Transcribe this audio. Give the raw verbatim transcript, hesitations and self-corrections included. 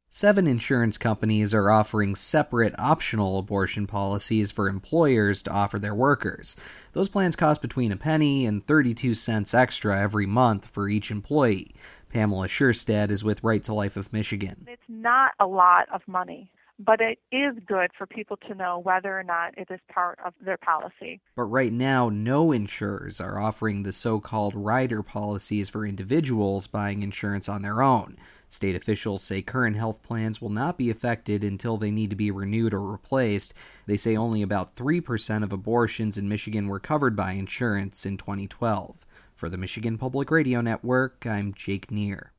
Seven insurance companies are offering separate optional abortion policies for employers to offer their workers. Those plans cost between a penny and thirty-two cents extra every month for each employee. Pamela Scherstad is with Right to Life of Michigan. It's not a lot of money, but it is good for people to know whether or not it is part of their policy. But right now, no insurers are offering the so-called rider policies for individuals buying insurance on their own. State officials say current health plans will not be affected until they need to be renewed or replaced. They say only about three percent of abortions in Michigan were covered by insurance in twenty twelve. For the Michigan Public Radio Network, I'm Jake Neer.